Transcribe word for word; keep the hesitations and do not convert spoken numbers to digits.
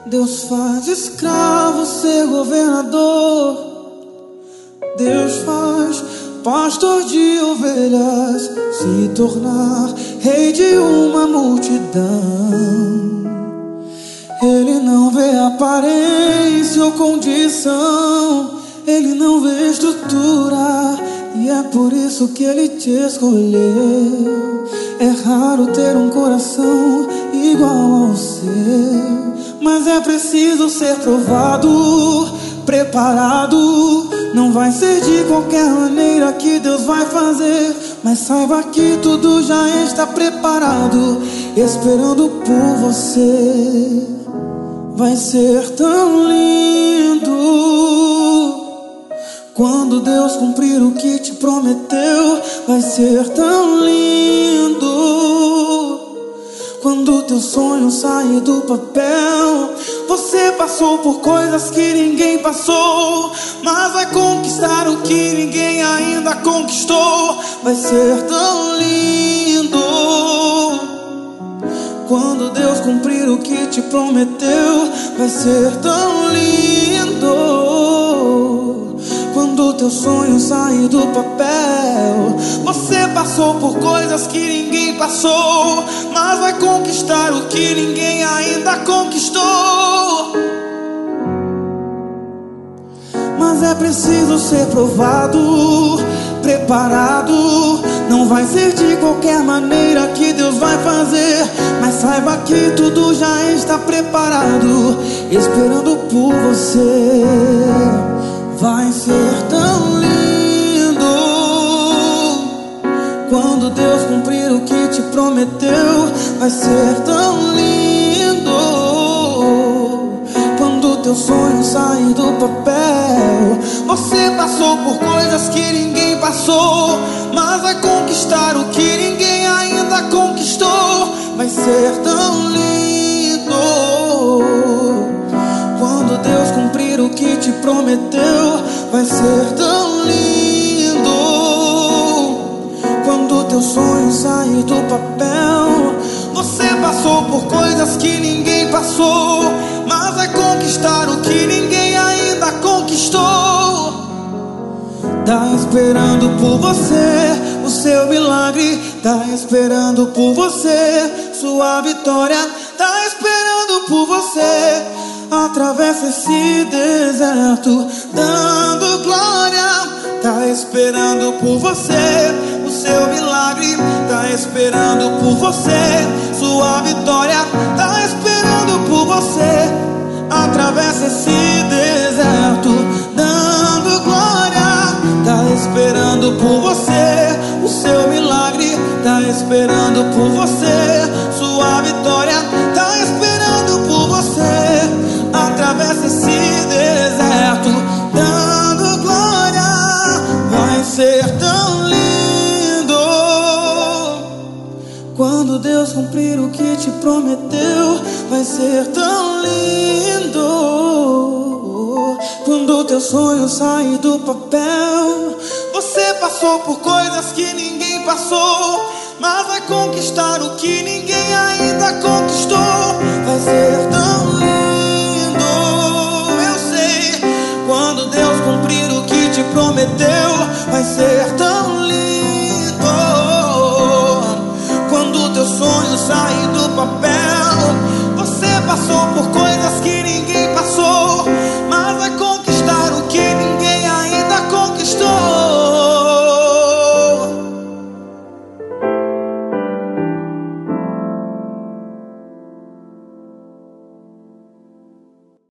Deus faz escravo ser governador. Deus faz pastor de ovelhas se tornar rei de uma multidão. Ele não vê aparência ou condição, ele não vê estrutura, e é por isso que ele te escolheu. É raro ter um coração igual ao seu, mas é preciso ser provado, preparado. Não vai ser de qualquer maneira que Deus vai fazer, mas saiba que tudo já está preparado, esperando por você. Vai ser tão lindo quando Deus cumprir o que te prometeu. Vai ser tão lindo quando teu sonho sair do papel. Você passou por coisas que ninguém passou, mas vai conquistar o que ninguém ainda conquistou. Vai ser tão lindo quando Deus cumprir o que te prometeu. Vai ser tão lindo quando teu sonho sair do papel. Você passou por coisas que ninguém passou, mas vai conquistar o que ninguém ainda conquistou. Mas é preciso ser provado, preparado. Não vai ser de qualquer maneira que Deus vai fazer, mas saiba que tudo já está preparado, esperando por você. Vai ser tão lindo quando Deus cumprir o que te prometeu. Vai ser tão lindo quando teu sonho sair do papel. Você passou por coisas que ninguém passou, mas vai conquistar o que ninguém ainda conquistou. Vai ser tão lindo quando Deus cumprir o que te prometeu. Vai ser tão lindo quando teu sonho sair do papel. Você passou por coisas que ninguém passou, mas vai conquistar o que ninguém ainda conquistou. Tá esperando por você o seu milagre, tá esperando por você sua vitória, tá esperando por você. Atravessa esse deserto dando glória, tá esperando por você o seu milagre, tá esperando por você sua vitória, tá esperando por você. Atravessa esse deserto dando glória, tá esperando por você o seu milagre, tá esperando por você sua vitória, tá esperando por você. Atravessa esse deserto dando glória. Vai ser tão lindo quando Deus cumprir o que te prometeu. Vai ser tão lindo quando teu sonho sair do papel. Você passou por coisas que ninguém passou, mas vai conquistar o que ninguém ainda conquistou. Vai ser tão lindo, quando Deus cumprir o que te prometeu. Vai ser tão lindo quando teu sonho sair do papel. Você passou por coisas